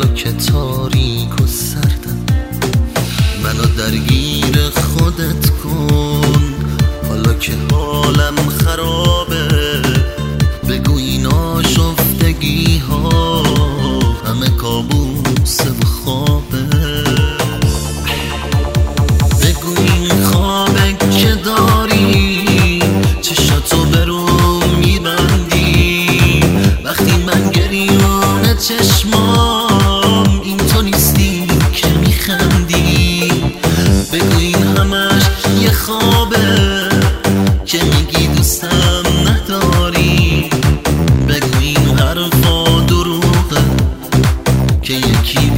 حالا که تاریک و سردم، منو درگیر خودت کن. حالا که حالم خرابه، بگو این آشفتگی ها همه کابوسه و خوابه. بگو این خوابه که داری، چشاتو برو میبندی وقتی من گریون چشمام، این تو نیستی که میخندی. بگو این همش یه خوابه که میگی دوستم نداری. بگو این حرفا دروغه که یکی